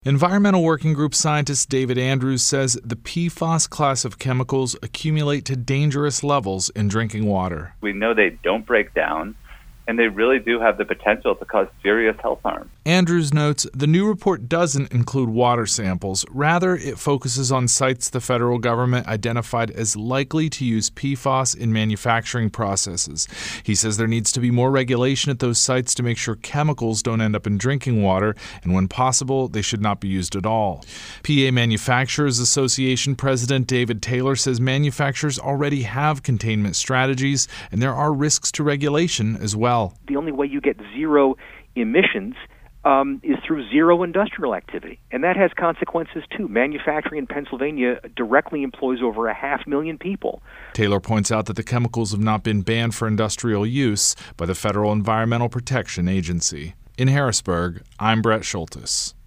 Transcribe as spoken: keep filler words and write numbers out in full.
Environmental Working Group scientist David Andrews says the P F A S class of chemicals accumulate to dangerous levels in drinking water. We know they don't break down, and they really do have the potential to cause serious health harm. Andrews notes the new report doesn't include water samples. Rather, it focuses on sites the federal government identified as likely to use P F A S in manufacturing processes. He says there needs to be more regulation at those sites to make sure chemicals don't end up in drinking water, and when possible, they should not be used at all. P A Manufacturers Association President David Taylor says manufacturers already have containment strategies, and there are risks to regulation as well. The only way you get zero emissions um, is through zero industrial activity, and that has consequences too. Manufacturing in Pennsylvania directly employs over a half million people. Taylor points out that the chemicals have not been banned for industrial use by the Federal Environmental Protection Agency. In Harrisburg, I'm Brett Schultes.